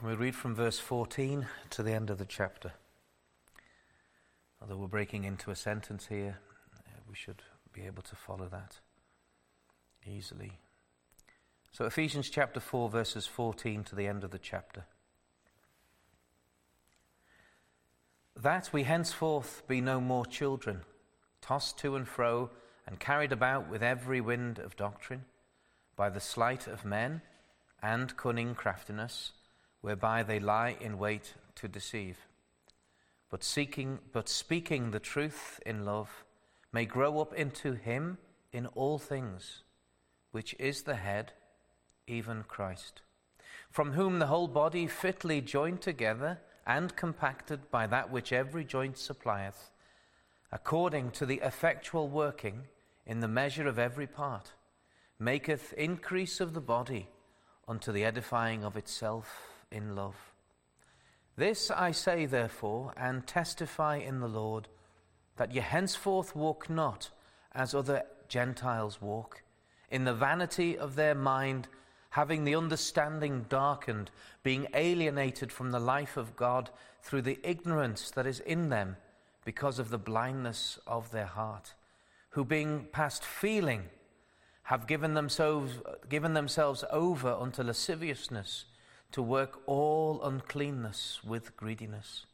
We read from verse 14 to the end of the chapter. Although we're breaking into a sentence here, we should be able to follow that easily. So Ephesians chapter 4, verses 14 to the end of the chapter. That we henceforth be no more children, tossed to and fro and carried about with every wind of doctrine, by the sleight of men and cunning craftiness, whereby they lie in wait to deceive. But speaking the truth in love, may grow up into him in all things, which is the head, even Christ, from whom the whole body fitly joined together and compacted by that which every joint supplieth, according to the effectual working in the measure of every part, maketh increase of the body unto the edifying of itself in love. This I say therefore, and testify in the Lord, that ye henceforth walk not as other Gentiles walk, in the vanity of their mind, having the understanding darkened, being alienated from the life of God through the ignorance that is in them, because of the blindness of their heart, who being past feeling, have given themselves over unto lasciviousness, to work all uncleanness with greediness.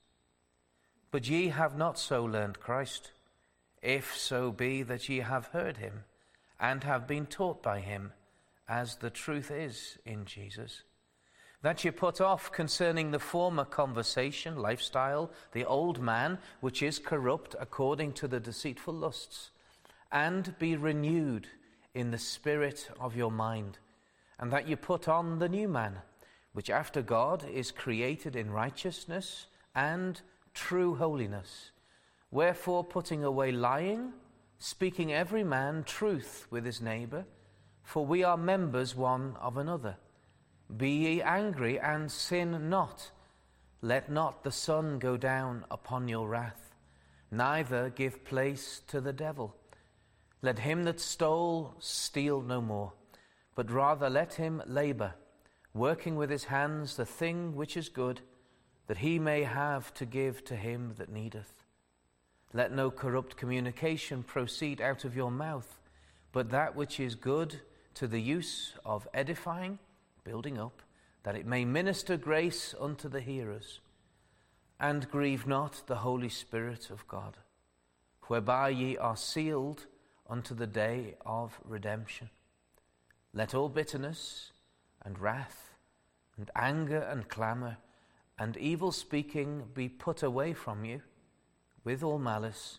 But ye have not so learned Christ, if so be that ye have heard him, and have been taught by him, as the truth is in Jesus, that ye put off concerning the former conversation, lifestyle, the old man, which is corrupt according to the deceitful lusts, and be renewed in the spirit of your mind, and that ye put on the new man, which after God is created in righteousness and true holiness. Wherefore, putting away lying, speaking every man truth with his neighbour, for we are members one of another. Be ye angry and sin not. Let not the sun go down upon your wrath, neither give place to the devil. Let him that stole steal no more, but rather let him labour, working with his hands the thing which is good, that he may have to give to him that needeth. Let no corrupt communication proceed out of your mouth, but that which is good to the use of edifying, building up, that it may minister grace unto the hearers. And grieve not the Holy Spirit of God, whereby ye are sealed unto the day of redemption. Let all bitterness and wrath and anger and clamour and evil speaking be put away from you, with all malice,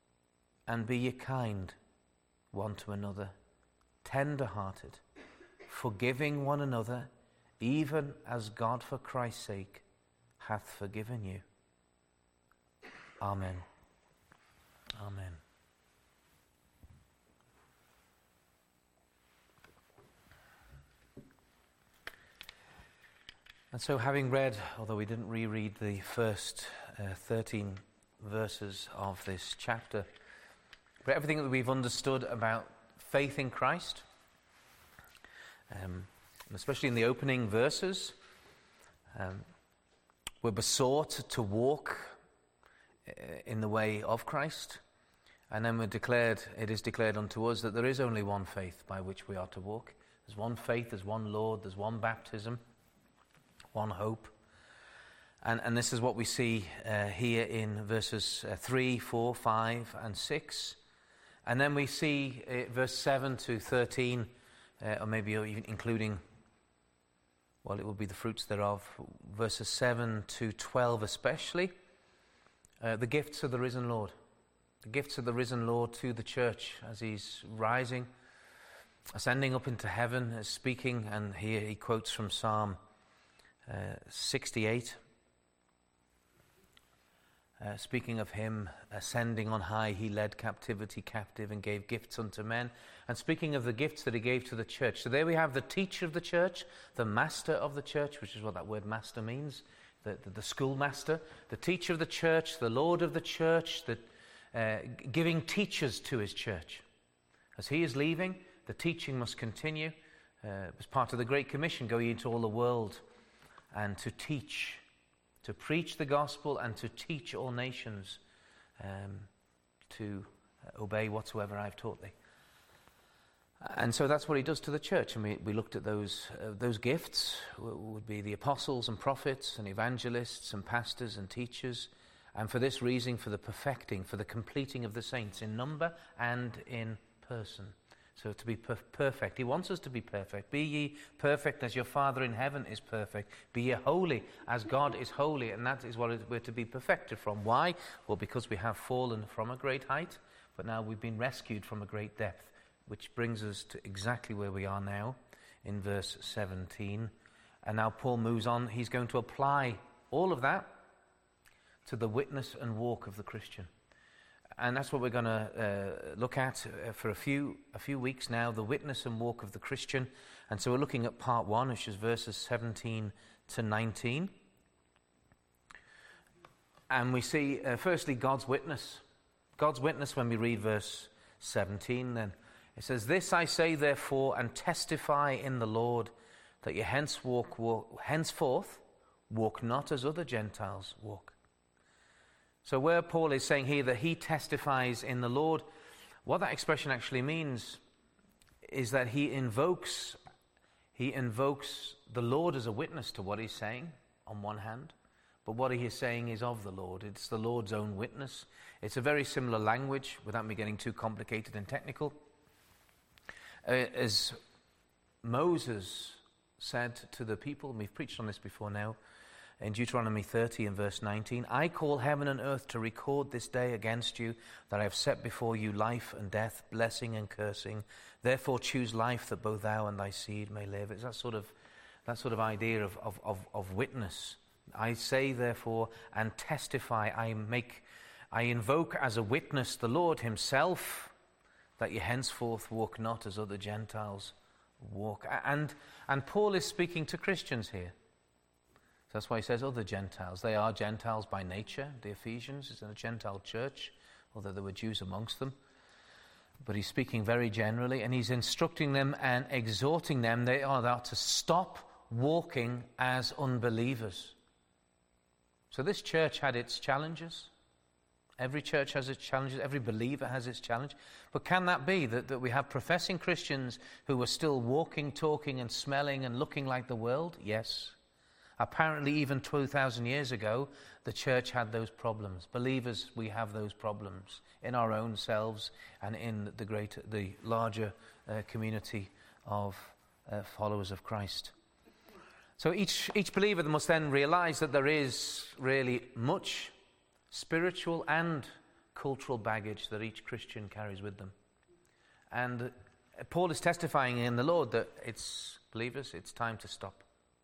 and be ye kind one to another, tender-hearted, forgiving one another, even as God for Christ's sake hath forgiven you. Amen. Amen. And so, having read, although we didn't reread the first 13 verses of this chapter, but everything that we've understood about faith in Christ, and especially in the opening verses, we're besought to walk in the way of Christ, and then it is declared unto us that there is only one faith by which we are to walk. There's one faith, there's one Lord, there's one baptism, one hope. And this is what we see here in verses 3, 4, 5, and 6. And then we see verse 7 to 13, or maybe even including, well, it will be the fruits thereof, verses 7 to 12 especially, the gifts of the risen Lord. The gifts of the risen Lord to the church as he's rising, ascending up into heaven, speaking, and here he quotes from Psalm 68, speaking of him ascending on high, he led captivity captive and gave gifts unto men. And speaking of the gifts that he gave to the church. So there we have the teacher of the church, the master of the church, which is what that word master means, the schoolmaster, the teacher of the church, the Lord of the church, giving teachers to his church. As he is leaving, the teaching must continue. As part of the Great Commission, go ye into all the world and to teach, to preach the gospel and to teach all nations to obey whatsoever I've taught thee. And so that's what he does to the church. And we looked at those gifts would be the apostles and prophets and evangelists and pastors and teachers. And for this reason, for the perfecting, for the completing of the saints in number and in person. So to be perfect. He wants us to be perfect. Be ye perfect as your Father in heaven is perfect. Be ye holy as God is holy. And that is what we're to be perfected from. Why? Well, because we have fallen from a great height, but now we've been rescued from a great depth. Which brings us to exactly where we are now in verse 17. And now Paul moves on. He's going to apply all of that to the witness and walk of the Christian. And that's what we're going to look at for a few weeks now, the witness and walk of the Christian. And so we're looking at part 1, which is verses 17 to 19. And we see, firstly, God's witness. God's witness when we read verse 17 then. It says, "This I say therefore, and testify in the Lord, that ye henceforth walk not as other Gentiles walk." So where Paul is saying here that he testifies in the Lord, what that expression actually means is that he invokes the Lord as a witness to what he's saying on one hand, but what he is saying is of the Lord. It's the Lord's own witness. It's a very similar language, without me getting too complicated and technical. As Moses said to the people, and we've preached on this before now, in Deuteronomy 30 and verse 19, "I call heaven and earth to record this day against you, that I have set before you life and death, blessing and cursing. Therefore choose life, that both thou and thy seed may live." It's that sort of idea of witness. I say therefore and testify, I invoke as a witness the Lord himself, that ye henceforth walk not as other Gentiles walk. And Paul is speaking to Christians here. So that's why he says other Gentiles. They are Gentiles by nature. The Ephesians is in a Gentile church, although there were Jews amongst them. But he's speaking very generally, and he's instructing them and exhorting them. They are to stop walking as unbelievers. So this church had its challenges. Every church has its challenges. Every believer has its challenge. But can that be that we have professing Christians who are still walking, talking, and smelling and looking like the world? Yes. Apparently, even 2,000 years ago, the church had those problems. Believers, we have those problems in our own selves and in the larger community of followers of Christ. So each believer must then realize that there is really much spiritual and cultural baggage that each Christian carries with them. And Paul is testifying in the Lord that believers, it's time to stop.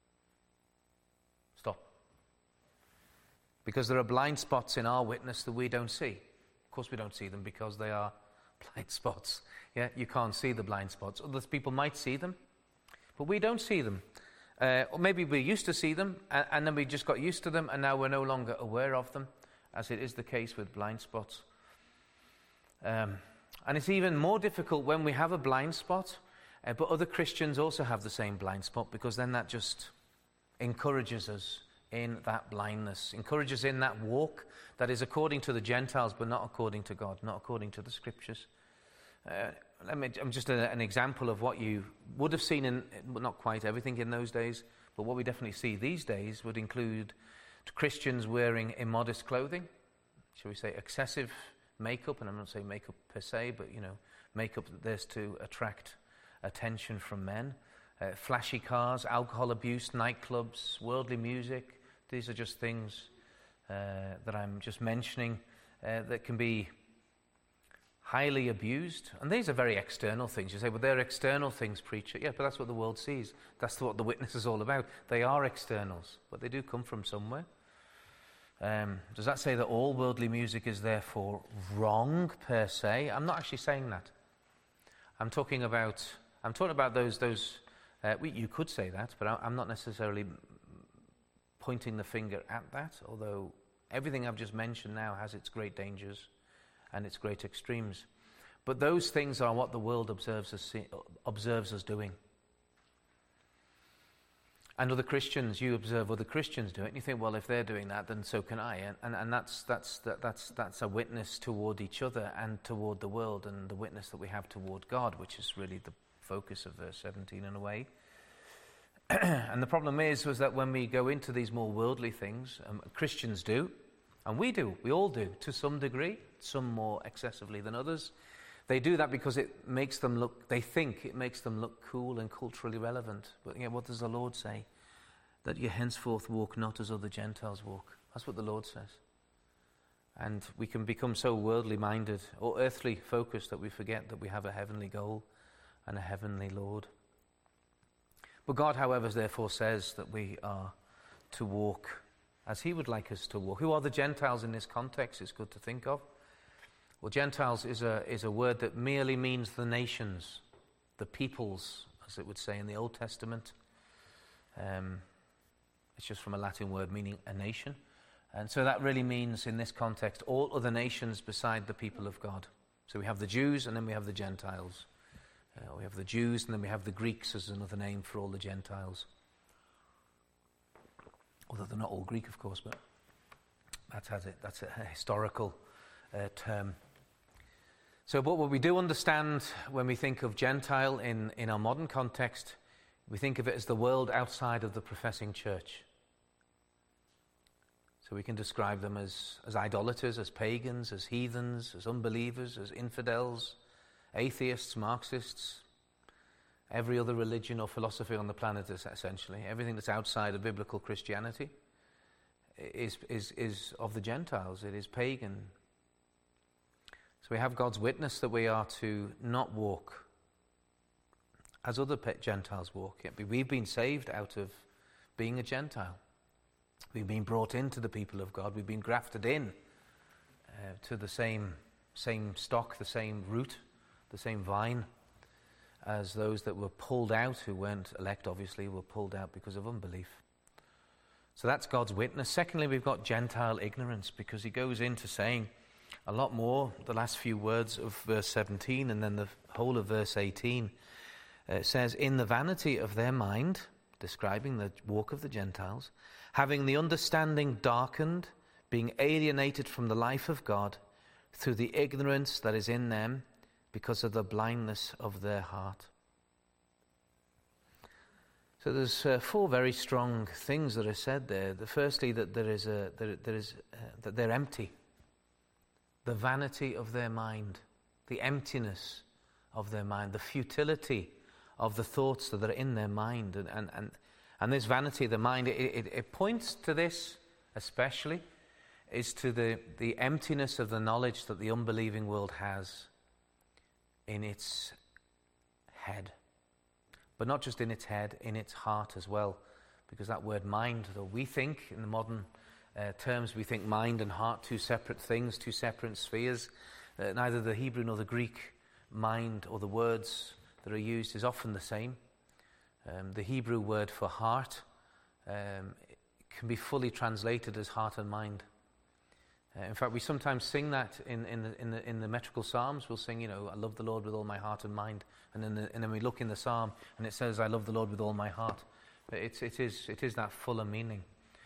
Stop. Because there are blind spots in our witness that we don't see. Of course we don't see them because they are blind spots. Yeah, you can't see the blind spots. Other people might see them, but we don't see them. Or maybe we used to see them, and then we just got used to them, and now we're no longer aware of them, as it is the case with blind spots. And it's even more difficult when we have a blind spot, but other Christians also have the same blind spot, because then that just encourages us in that blindness, encourages in that walk that is according to the Gentiles, but not according to God, not according to the Scriptures. I'm just an example of what you would have seen in, not quite everything in those days, but what we definitely see these days would include Christians wearing immodest clothing, shall we say excessive makeup, and I'm not saying makeup per se, but makeup that there's to attract attention from men, flashy cars, alcohol abuse, nightclubs, worldly music. These are just things that I'm just mentioning that can be highly abused. And these are very external things. You say, well, they're external things, preacher. Yeah, but that's what the world sees. That's what the witness is all about. They are externals, but they do come from somewhere. Does that say that all worldly music is therefore wrong per se? I'm not actually saying that. I'm talking about those. You could say that, but I'm not necessarily pointing the finger at that. Although everything I've just mentioned now has its great dangers and its great extremes. But those things are what the world observes us doing. And other Christians, you observe other Christians do it, and you think, well, if they're doing that, then so can I. And that's a witness toward each other and toward the world, and the witness that we have toward God, which is really the focus of verse 17 in a way. And the problem was that when we go into these more worldly things, Christians do, and we all do, to some degree, some more excessively than others. They do that because they think it makes them look cool and culturally relevant. But what does the Lord say? That you henceforth walk not as other Gentiles walk. That's what the Lord says. And we can become so worldly minded or earthly focused that we forget that we have a heavenly goal and a heavenly Lord. But God, however, therefore says that we are to walk as he would like us to walk. Who are the Gentiles in this context? It's good to think of. Well, Gentiles is a word that merely means the nations, the peoples, as it would say in the Old Testament. It's just from a Latin word meaning a nation. And so that really means, in this context, all other nations beside the people of God. So we have the Jews and then we have the Gentiles. We have the Jews and then we have the Greeks as another name for all the Gentiles. Although they're not all Greek, of course, but that's a historical term. So, but what we do understand when we think of Gentile in our modern context, we think of it as the world outside of the professing church. So we can describe them as idolaters, as pagans, as heathens, as unbelievers, as infidels, atheists, Marxists, every other religion or philosophy on the planet, essentially. Everything that's outside of biblical Christianity is of the Gentiles. It is pagan. So we have God's witness that we are to not walk as other Gentiles walk. We've been saved out of being a Gentile. We've been brought into the people of God. We've been grafted in to the same stock, the same root, the same vine as those that were pulled out, who weren't elect, obviously, were pulled out because of unbelief. So that's God's witness. Secondly, we've got Gentile ignorance, because he goes into saying a lot more, the last few words of verse 17 and then the whole of verse 18. It says, in the vanity of their mind, describing the walk of the Gentiles, having the understanding darkened, being alienated from the life of God through the ignorance that is in them because of the blindness of their heart. So there's four very strong things that are said there. Firstly, that that they're empty. The vanity of their mind, the emptiness of their mind, the futility of the thoughts that are in their mind. And this vanity of the mind, it points to this especially, is to the emptiness of the knowledge that the unbelieving world has in its head. But not just in its head, in its heart as well. Because that word mind, though we think in the modern terms, we think mind and heart, two separate things, two separate spheres. Neither the Hebrew nor the Greek mind or the words that are used is often the same. The Hebrew word for heart can be fully translated as heart and mind. In fact, we sometimes sing that in the metrical psalms. We'll sing, I love the Lord with all my heart and mind, and then we look in the psalm and it says, I love the Lord with all my heart. But it is that fuller meaning.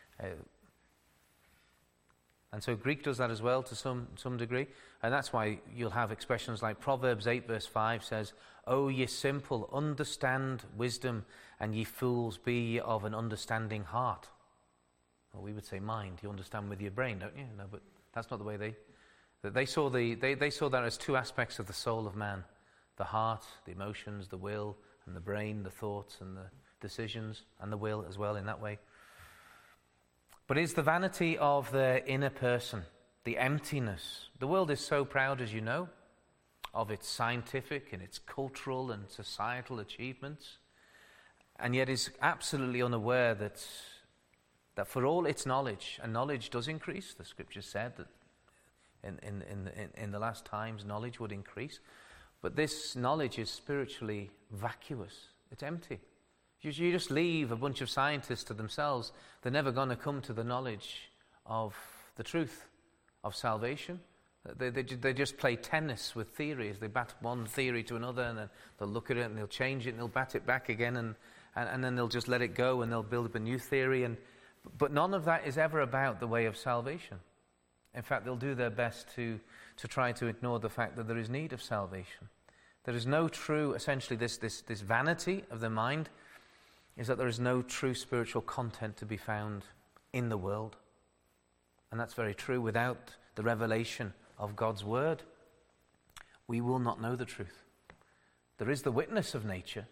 And so Greek does that as well to some degree. And that's why you'll have expressions like Proverbs 8 verse 5 says, O ye simple, understand wisdom, and ye fools, be ye of an understanding heart. Well, we would say mind. You understand with your brain, don't you? No, but that's not the way they saw they saw that as two aspects of the soul of man. The heart, the emotions, the will, and the brain, the thoughts and the decisions, and the will as well in that way. But it's the vanity of the inner person, the emptiness. The world is so proud, as you know, of its scientific and its cultural and societal achievements, and yet is absolutely unaware that for all its knowledge, and knowledge does increase, the scripture said that in the last times knowledge would increase, but this knowledge is spiritually vacuous. It's empty. You just leave a bunch of scientists to themselves, they're never going to come to the knowledge of the truth of salvation. They just play tennis with theories. They bat one theory to another, and then they'll look at it and they'll change it and they'll bat it back again, and then they'll just let it go and they'll build up a new theory. But none of that is ever about the way of salvation. In fact, they'll do their best to try to ignore the fact that there is need of salvation. There is no true, essentially this vanity of the mind is that there is no true spiritual content to be found in the world. And that's very true. Without the revelation of God's word, we will not know the truth. There is the witness of nature.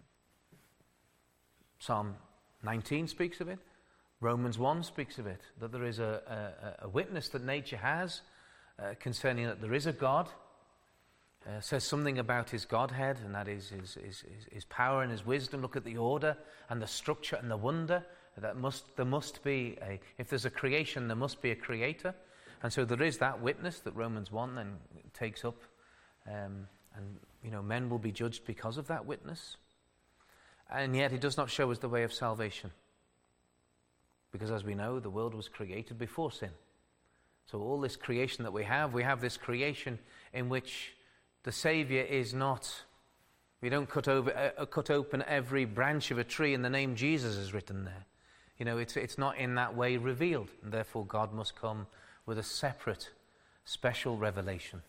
Psalm 19 speaks of it. Romans 1 speaks of it, that there is a witness that nature has concerning that there is a God. Says something about his Godhead, and that is his power and his wisdom. Look at the order and the structure and the wonder. There must be if there's a creation, there must be a creator. And so there is that witness that Romans 1 then takes up. And men will be judged because of that witness. And yet it does not show us the way of salvation. Because as we know, the world was created before sin. So all this creation that we have this creation in which the Savior is not, we don't cut open every branch of a tree and the name Jesus is written there. It's not in that way revealed. And therefore God must come with a separate, special revelation.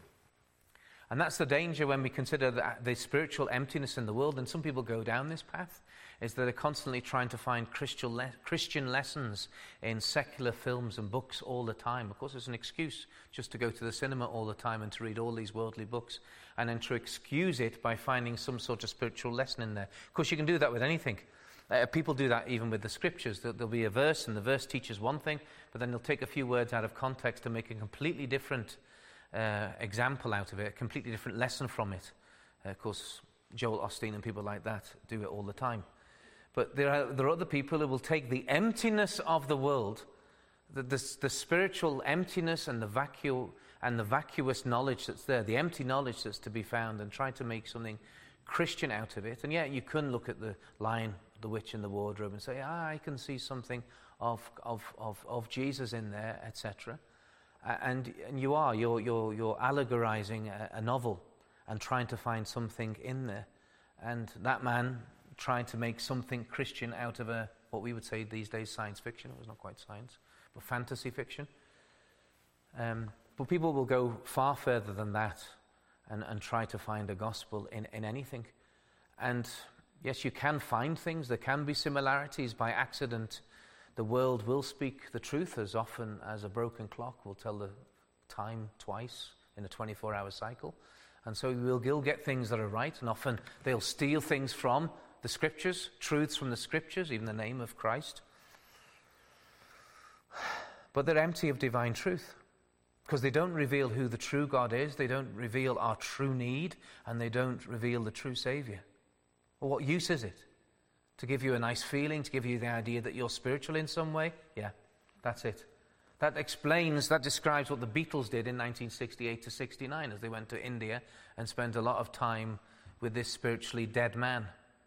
And that's the danger when we consider the spiritual emptiness in the world, and some people go down this path, is that they're constantly trying to find Christian lessons in secular films and books all the time. Of course, it's an excuse just to go to the cinema all the time and to read all these worldly books, and then to excuse it by finding some sort of spiritual lesson in there. Of course, you can do that with anything. People do that even with the scriptures. There'll be a verse, and the verse teaches one thing, but then they'll take a few words out of context to make a completely different example out of it, a completely different lesson from it. Of course, Joel Osteen and people like that do it all the time. But there are other people who will take the emptiness of the world, the spiritual emptiness and the vacuous knowledge that's there, the empty knowledge that's to be found, and try to make something Christian out of it. And yet you can look at the Lion, the Witch in the Wardrobe and say, I can see something of Jesus in there, etc. And you're allegorizing a novel and trying to find something in there. And that man trying to make something Christian out of what we would say these days science fiction. It was not quite science, but fantasy fiction. But people will go far further than that and try to find a gospel in anything. And yes, you can find things. There can be similarities by accident. The world will speak the truth as often as a broken clock will tell the time twice in a 24-hour cycle. And so we'll get things that are right, and often they'll steal things from the Scriptures, truths from the Scriptures, even the name of Christ. But they're empty of divine truth, because they don't reveal who the true God is, they don't reveal our true need, and they don't reveal the true Savior. Well, what use is it? To give you a nice feeling, to give you the idea that you're spiritual in some way? Yeah, that's it. That describes what the Beatles did in 1968 to 69 as they went to India and spent a lot of time with this spiritually dead man.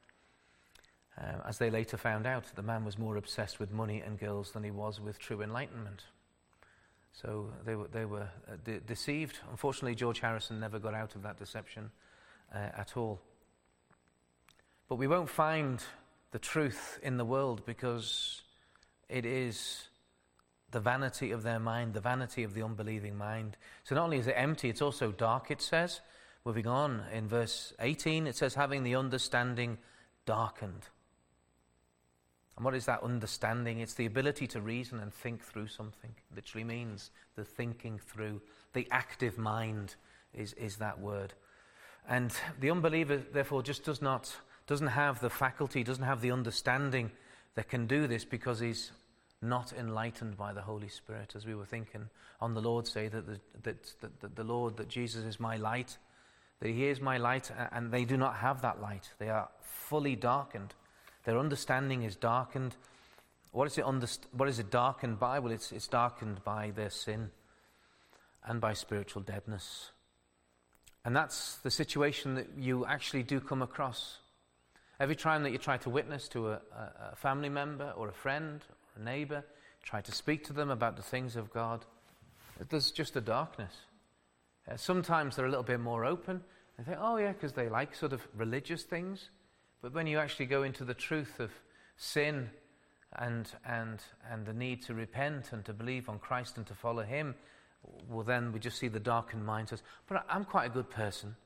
As they later found out, the man was more obsessed with money and girls than he was with true enlightenment. So they were deceived. Unfortunately, George Harrison never got out of that deception at all. But we won't find the truth in the world because it is the vanity of their mind, the vanity of the unbelieving mind. So not only is it empty, it's also dark, it says. Moving on, in verse 18, it says, having the understanding darkened. And what is that understanding? It's the ability to reason and think through something. It literally means the thinking through. The active mind is that word. And the unbeliever, therefore, just doesn't have the faculty, doesn't have the understanding that can do this because he's not enlightened by the Holy Spirit. As we were thinking on the Lord's Day, that Jesus is my light, that he is my light, and they do not have that light. They are fully darkened. Their understanding is darkened. What is it darkened by? Well, it's darkened by their sin and by spiritual deadness. And that's the situation that you actually do come across. Every time that you try to witness to a family member or a friend or a neighbor, try to speak to them about the things of God, there's just a darkness. Sometimes they're a little bit more open. They think, oh yeah, because they like sort of religious things. But when you actually go into the truth of sin and the need to repent and to believe on Christ and to follow him, well, then we just see the darkened mind says, but I'm quite a good person.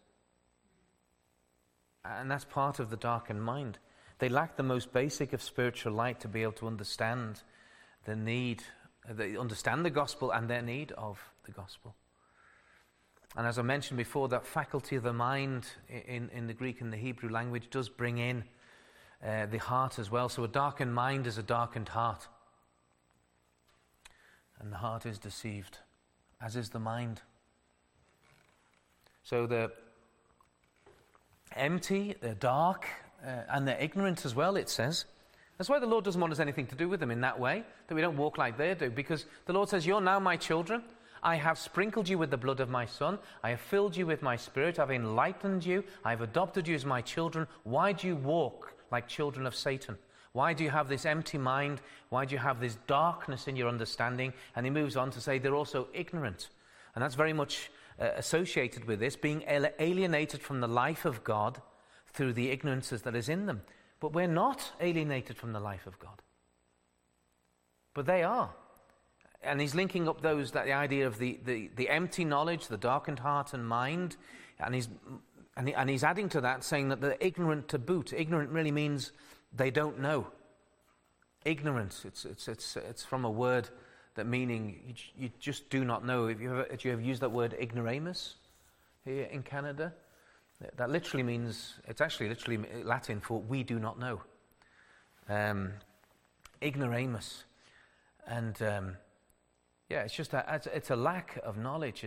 And that's part of the darkened mind. They lack the most basic of spiritual light to be able to understand the need, they understand the gospel and their need of the gospel. And as I mentioned before, that faculty of the mind in the Greek and the Hebrew language does bring in the heart as well. So a darkened mind is a darkened heart. And the heart is deceived, as is the mind. So they're empty, they're dark, and they're ignorant as well, it says. That's why the Lord doesn't want us anything to do with them in that way, that we don't walk like they do, because the Lord says, you're now my children. I have sprinkled you with the blood of my Son. I have filled you with my Spirit. I've enlightened you. I've adopted you as my children. Why do you walk like children of Satan? Why do you have this empty mind? Why do you have this darkness in your understanding? And he moves on to say they're also ignorant. And that's very much associated with this, being alienated from the life of God through the ignorances that is in them. But we're not alienated from the life of God. But they are. And he's linking up the idea of the empty knowledge, the darkened heart and mind, and he's adding to that, saying that they're ignorant to boot. Ignorant really means they don't know. Ignorance, it's from a word that meaning you just do not know. Have you ever used that word ignoramus here in Canada? That literally means, it's actually literally Latin for we do not know. Ignoramus. And it's just it's a lack of knowledge.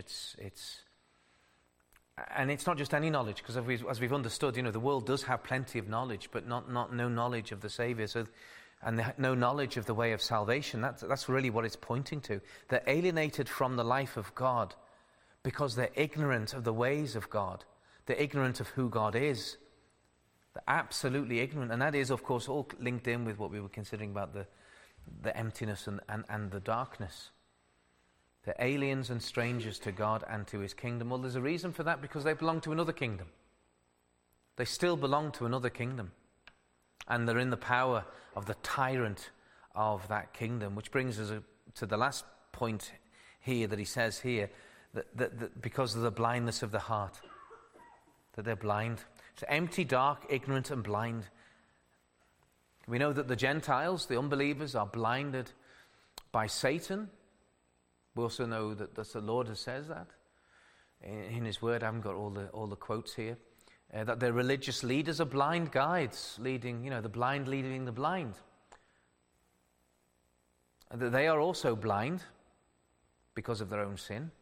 And it's not just any knowledge, because as we've understood, the world does have plenty of knowledge, but no knowledge of the Savior. And no knowledge of the way of salvation. That's really what it's pointing to. They're alienated from the life of God because they're ignorant of the ways of God. They're ignorant of who God is. They're absolutely ignorant. And that is, of course, all linked in with what we were considering about the emptiness and the darkness. They're aliens and strangers to God and to his kingdom. Well, there's a reason for that, because they belong to another kingdom. They still belong to another kingdom. And they're in the power of the tyrant of that kingdom, which brings us to the last point here that he says here, that because of the blindness of the heart, that they're blind. So empty, dark, ignorant, and blind. We know that the Gentiles, the unbelievers, are blinded by Satan. We also know that the Lord has says that in his word. I haven't got all the quotes here. That their religious leaders are blind guides, leading, the blind leading the blind. And that they are also blind because of their own sin.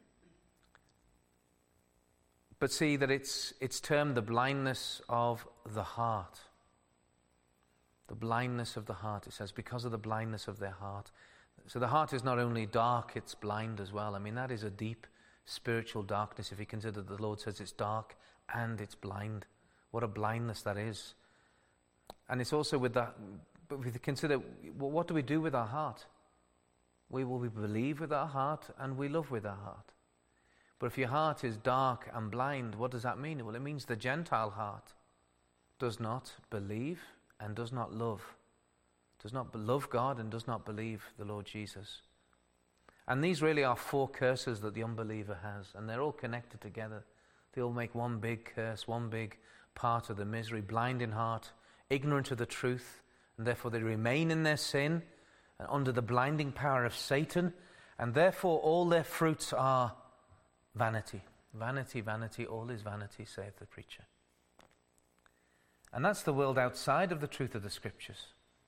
But see that it's termed the blindness of the heart. The blindness of the heart, it says, because of the blindness of their heart. So the heart is not only dark, it's blind as well. I mean, that is a deep spiritual darkness if you consider the Lord says it's dark and it's blind. What a blindness that is. And it's also with that, but if you consider, well, what do we do with our heart? We believe with our heart and we love with our heart. But if your heart is dark and blind, what does that mean? Well, it means the Gentile heart does not believe and does not love. Does not love God and does not believe the Lord Jesus. And these really are 4 curses that the unbeliever has, and they're all connected together. They all make one big curse, one big part of the misery. Blind in heart, ignorant of the truth, and therefore they remain in their sin and under the blinding power of Satan, and therefore all their fruits are vanity. Vanity, vanity, all is vanity, saith the preacher. And that's the world outside of the truth of the Scriptures.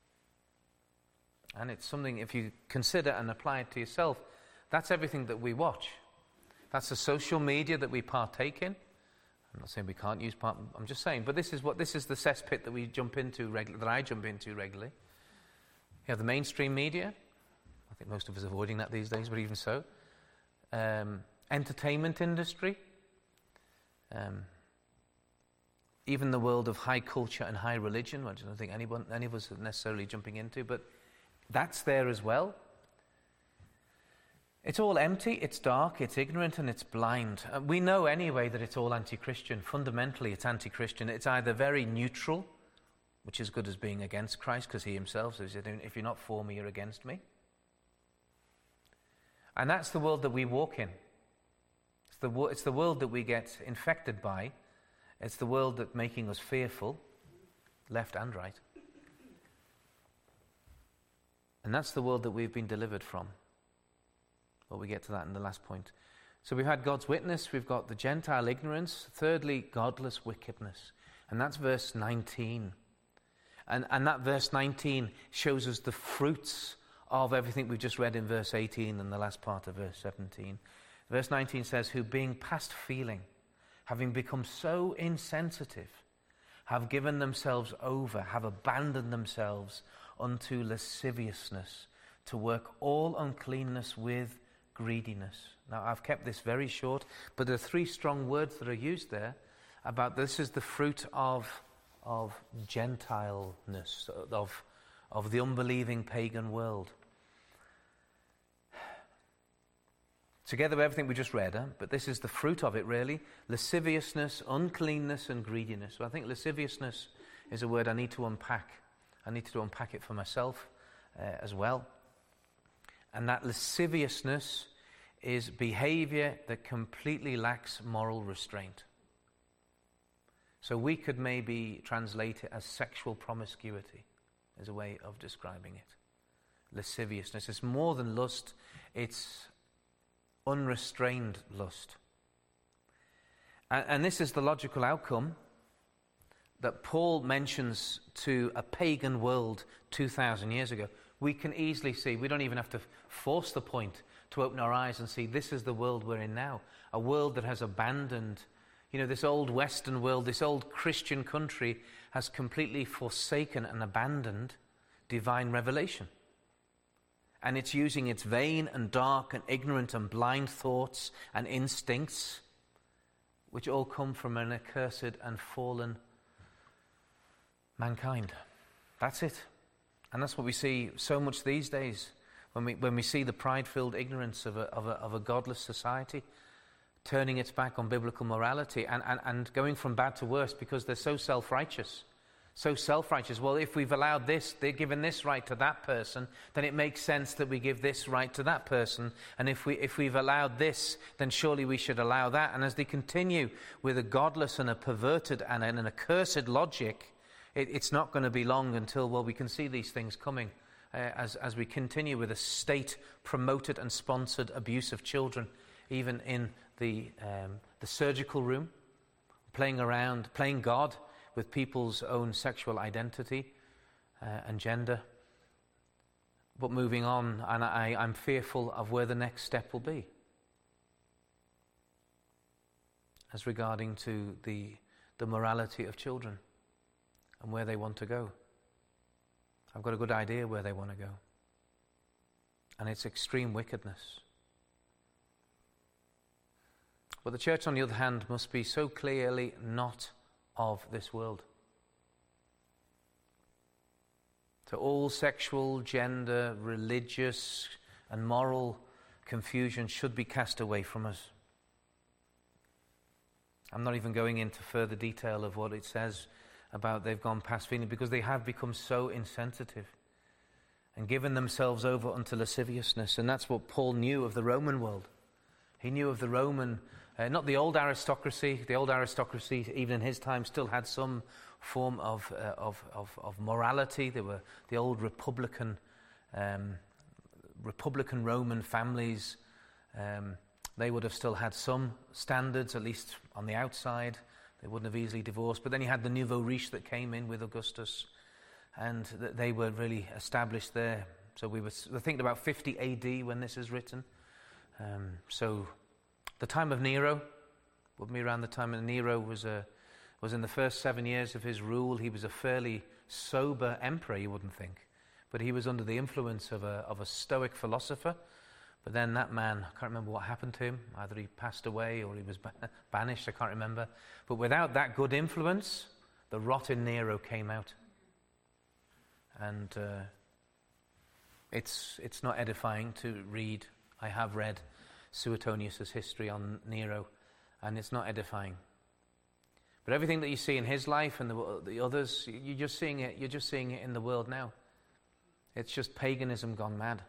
And it's something, if you consider and apply it to yourself, that's everything that we watch. That's the social media that we partake in. I'm not saying we can't use I'm just saying, but this is the cesspit that we jump into regularly, that I jump into regularly. You have the mainstream media. I think most of us are avoiding that these days, but even so. Entertainment industry. Even the world of high culture and high religion, which I don't think any of us are necessarily jumping into, but that's there as well. It's all empty, it's dark, it's ignorant, and it's blind. We know anyway that it's all anti-Christian. Fundamentally, it's anti-Christian. It's either very neutral, which is good as being against Christ, because he himself says, if you're not for me, you're against me. And that's the world that we walk in. It's the world that we get infected by. It's the world that's making us fearful, left and right. And that's the world that we've been delivered from. Well, we get to that in the last point. So we've had God's witness, we've got the Gentile ignorance, thirdly, godless wickedness. And that's verse 19. And that verse 19 shows us the fruits of everything we've just read in verse 18 and the last part of verse 17. Verse 19 says, who being past feeling, having become so insensitive, have given themselves over, have abandoned themselves unto lasciviousness, to work all uncleanness with greediness. Now, I've kept this very short, but there are three strong words that are used there about this is the fruit of Gentileness, of the unbelieving pagan world. Together with everything we just read, but this is the fruit of it, really. Lasciviousness, uncleanness, and greediness. So I think lasciviousness is a word I need to unpack. I need to unpack it for myself as well. And that lasciviousness is behavior that completely lacks moral restraint. So we could maybe translate it as sexual promiscuity, as a way of describing it. Lasciviousness. It's more than lust, it's unrestrained lust. And this is the logical outcome that Paul mentions to a pagan world 2,000 years ago. We can easily see, we don't even have to force the point to open our eyes and see this is the world we're in now. A world that has abandoned, this old Western world, this old Christian country has completely forsaken and abandoned divine revelation. And it's using its vain and dark and ignorant and blind thoughts and instincts, which all come from an accursed and fallen mankind. That's it. And that's what we see so much these days when we see the pride-filled ignorance of a godless society turning its back on biblical morality and going from bad to worse because they're so self-righteous. So self-righteous. Well, if we've allowed this, they're given this right to that person, then it makes sense that we give this right to that person. And if we've allowed this, then surely we should allow that. And as they continue with a godless and a perverted and an accursed logic, it's not going to be long until, we can see these things coming as we continue with a state-promoted and sponsored abuse of children, even in the surgical room, playing God with people's own sexual identity and gender. But moving on, and I'm fearful of where the next step will be as regarding to the morality of children and where they want to go. I've got a good idea where they want to go. And it's extreme wickedness. But the church, on the other hand, must be so clearly not of this world. So all sexual, gender, religious, and moral confusion should be cast away from us. I'm not even going into further detail of what it says about they've gone past feeling, because they have become so insensitive and given themselves over unto lasciviousness. And that's what Paul knew of the Roman world. He knew of the Roman, not the old aristocracy. The old aristocracy, even in his time, still had some form of morality. They were the old Republican Roman families. They would have still had some standards, at least on the outside. They wouldn't have easily divorced. But then you had the nouveau riche that came in with Augustus, and they were really established there. So we're thinking about 50 AD when this is written. So the time of Nero would be around the time of Nero was in the first 7 years of his rule. He was a fairly sober emperor, you wouldn't think. But he was under the influence of a Stoic philosopher. But then that man, I can't remember what happened to him. Either he passed away or he was banished, I can't remember. But without that good influence, the rot in Nero came out. And it's not edifying to read. I have read Suetonius' history on Nero, and it's not edifying. But everything that you see in his life and the others, you're just seeing it in the world now. It's just paganism gone mad.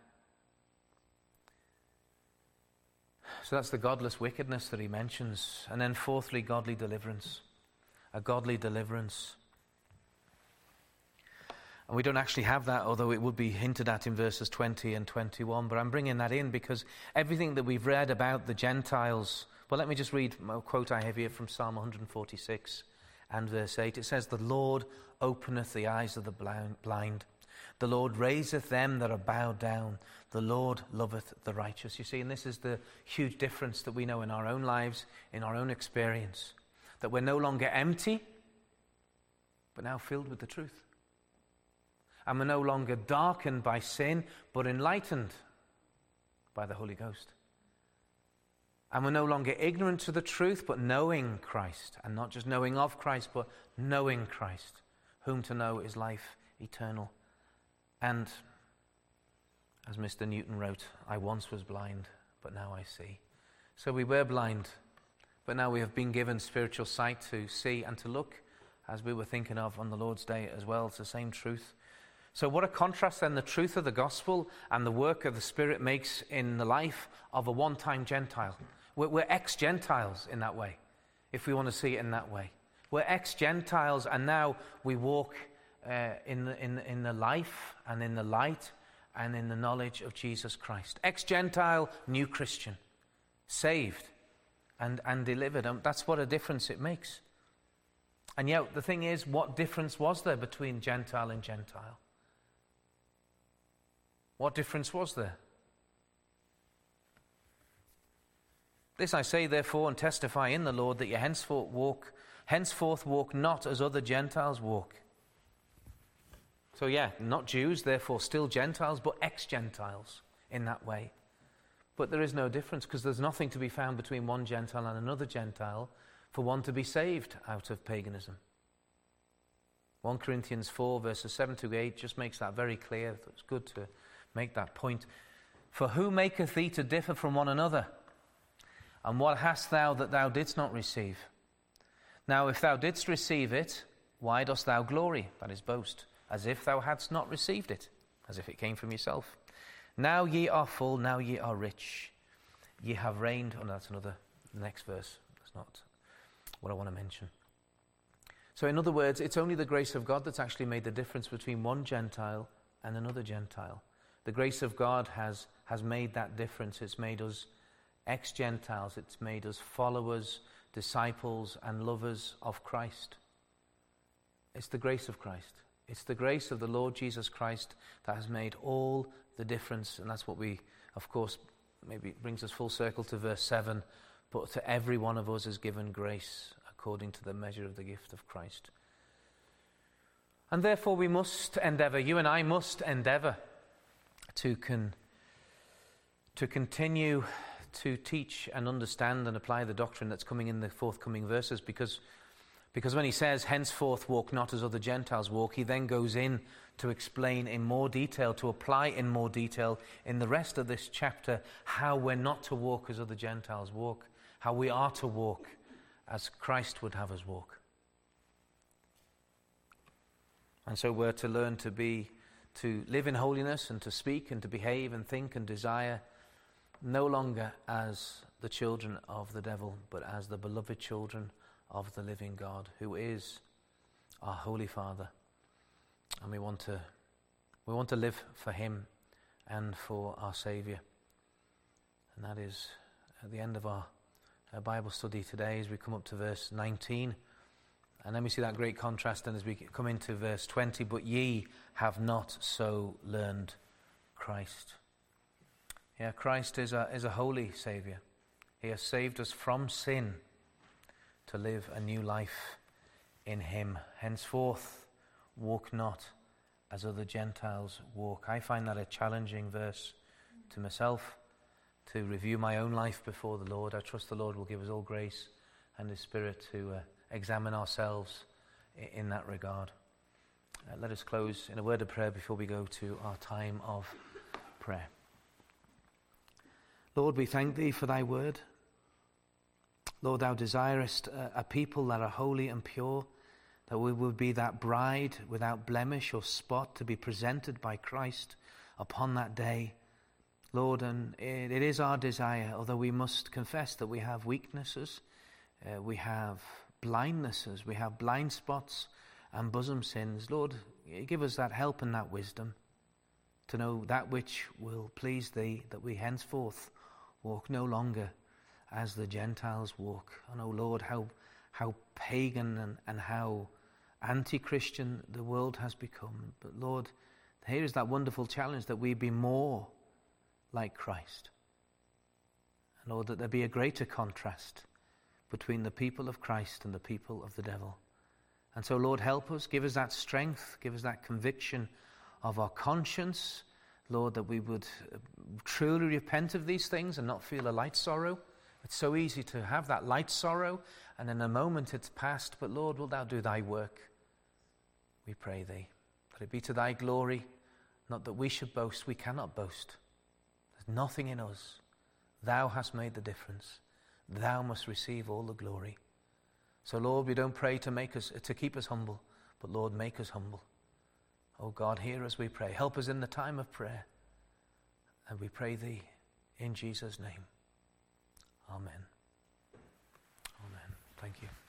So that's the godless wickedness that he mentions. And then fourthly, godly deliverance. A godly deliverance. And we don't actually have that, although it would be hinted at in verses 20 and 21. But I'm bringing that in because everything that we've read about the Gentiles... Well, let me just read a quote I have here from Psalm 146 and verse 8. It says, "The Lord openeth the eyes of the blind. The Lord raiseth them that are bowed down. The Lord loveth the righteous." You see, and this is the huge difference that we know in our own lives, in our own experience. That we're no longer empty, but now filled with the truth. And we're no longer darkened by sin, but enlightened by the Holy Ghost. And we're no longer ignorant to the truth, but knowing Christ. And not just knowing of Christ, but knowing Christ. Whom to know is life eternal. And, as Mr. Newton wrote, "I once was blind, but now I see." So we were blind, but now we have been given spiritual sight to see and to look, as we were thinking of on the Lord's Day as well. It's the same truth. So what a contrast then the truth of the gospel and the work of the Spirit makes in the life of a one-time Gentile. We're ex-Gentiles in that way, if we want to see it in that way. We're ex-Gentiles, and now we walk in the life and in the light and in the knowledge of Jesus Christ. Ex-Gentile, new Christian, saved and delivered. And that's what a difference it makes. And yet the thing is, what difference was there between Gentile and Gentile? What difference was there? "This I say therefore and testify in the Lord, that ye henceforth walk not as other Gentiles walk." So not Jews, therefore still Gentiles, but ex-Gentiles in that way. But there is no difference, because there's nothing to be found between one Gentile and another Gentile for one to be saved out of paganism. 1 Corinthians 4 verses 7 to 8 just makes that very clear. It's good to make that point. "For who maketh thee to differ from one another? And what hast thou that thou didst not receive? Now if thou didst receive it, why dost thou glory?" That is, boast. "As if thou hadst not received it," as if it came from yourself. "Now ye are full, now ye are rich. Ye have reigned..." Oh, no, that's the next verse. That's not what I want to mention. So in other words, it's only the grace of God that's actually made the difference between one Gentile and another Gentile. The grace of God has made that difference. It's made us ex-Gentiles. It's made us followers, disciples, and lovers of Christ. It's the grace of Christ. It's the grace of the Lord Jesus Christ that has made all the difference. And that's what we, of course, maybe brings us full circle to verse 7. "But to every one of us is given grace according to the measure of the gift of Christ." And therefore we must endeavor, you and I must endeavor to continue to teach and understand and apply the doctrine that's coming in the forthcoming verses, because when he says, "Henceforth walk not as other Gentiles walk," he then goes in to explain in more detail, to apply in more detail in the rest of this chapter how we're not to walk as other Gentiles walk, how we are to walk as Christ would have us walk. And so we're to learn to live in holiness and to speak and to behave and think and desire no longer as the children of the devil, but as the beloved children of the living God, who is our Holy Father. And we want to live for him and for our Saviour. And that is at the end of our Bible study today, as we come up to verse 19. And then we see that great contrast, and as we come into verse 20, "But ye have not so learned Christ." Yeah, Christ is a holy Saviour. He has saved us from sin to live a new life in him. "Henceforth walk not as other Gentiles walk." I find that a challenging verse to myself, to review my own life before the Lord. I trust the Lord will give us all grace and his Spirit to examine ourselves in that regard. Let us close in a word of prayer before we go to our time of prayer. Lord, we thank thee for thy word. Lord, thou desirest a people that are holy and pure, that we will be that bride without blemish or spot to be presented by Christ upon that day. Lord, and it is our desire, although we must confess that we have weaknesses, we have blindnesses, we have blind spots and bosom sins. Lord, give us that help and that wisdom to know that which will please thee, that we henceforth walk no longer as the Gentiles walk. And, oh Lord, how pagan and how anti-Christian the world has become. But Lord, here is that wonderful challenge that we be more like Christ. And Lord, that there be a greater contrast between the people of Christ and the people of the devil. And so, Lord, help us, give us that strength, give us that conviction of our conscience, Lord, that we would truly repent of these things and not feel a light sorrow. It's so easy to have that light sorrow, and in a moment it's past. But Lord, wilt thou do thy work? We pray thee. Let it be to thy glory, not that we should boast. We cannot boast. There's nothing in us. Thou hast made the difference. Thou must receive all the glory. So Lord, we don't pray to keep us humble, but Lord, make us humble. Oh God, hear us, we pray. Help us in the time of prayer. And we pray thee in Jesus' name. Amen. Amen. Thank you.